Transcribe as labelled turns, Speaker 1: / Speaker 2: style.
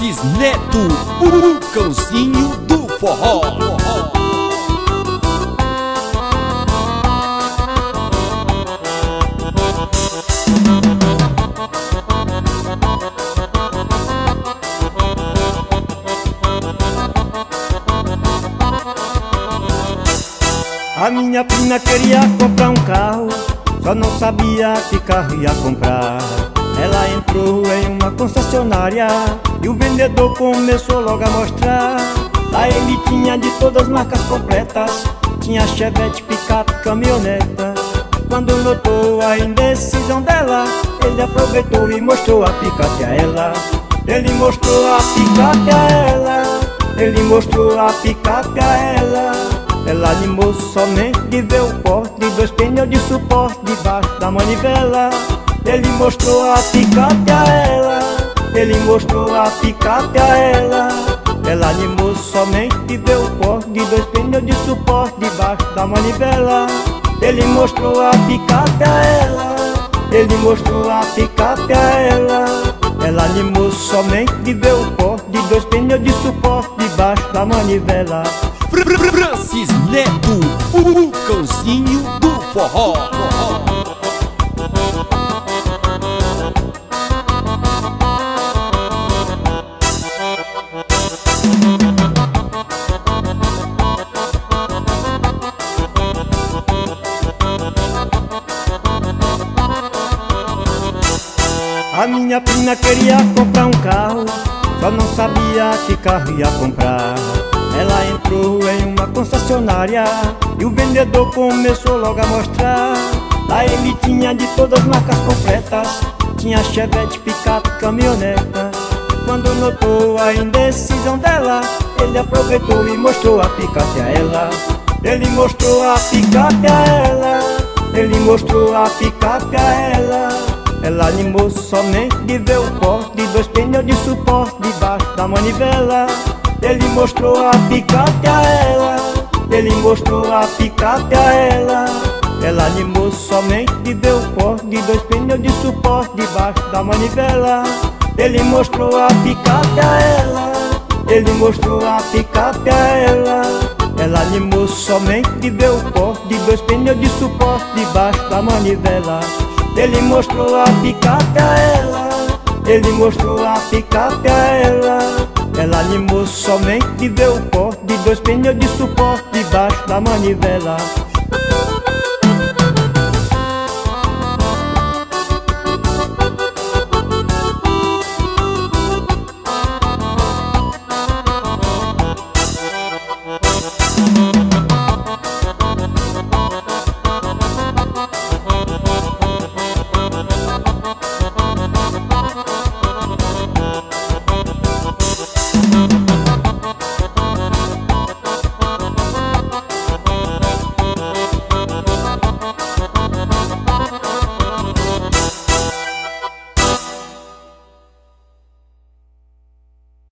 Speaker 1: Francis Neto, o cãozinho do forró.
Speaker 2: A minha prima queria comprar um carro, só não sabia que carro ia comprar. Ela entrou em uma concessionária e o vendedor começou logo a mostrar. Lá ele tinha de todas as marcas completas, tinha Chevette, picape, caminhoneta. Quando notou a indecisão dela, ele aproveitou e mostrou a picape a ela. Ele mostrou a picape a ela, ele mostrou a picape a ela. Ela animou somente de ver o porte de dois pneus de suporte debaixo da manivela. Ele mostrou a picape a ela, ele mostrou a picape a ela. Ela animou somente de ver o porte de dois pneus de suporte debaixo da manivela. Ele mostrou a picape a ela, ele mostrou a picape a ela. Ela animou somente de ver o porte de dois pneus de suporte debaixo da manivela.
Speaker 1: Francis Neto, o cãozinho do forró.
Speaker 2: A minha prima queria comprar um carro, só não sabia que carro ia comprar. Ela entrou em uma concessionária e o vendedor começou logo a mostrar. Lá ele tinha de todas as marcas completas, tinha Chevette, picape, caminhoneta. Quando notou a indecisão dela, ele aproveitou e mostrou a picape a ela. Ele mostrou a picape a ela, ele mostrou a picape a ela. Ela animou somente de ver o porte de dois pneus de suporte debaixo da manivela. Ele mostrou a picape a ela, ele mostrou a picape a ela. Ela animou somente de ver o porte de dois pneus de suporte debaixo da manivela. Ele mostrou a picape a ela, ele mostrou a picape a ela. Ela animou somente de ver o porte de dois pneus de suporte debaixo da manivela. Ele mostrou a picape a ela, ele mostrou a picape a ela. Ela animou somente de ver o porte de dois pneus de suporte debaixo da manivela.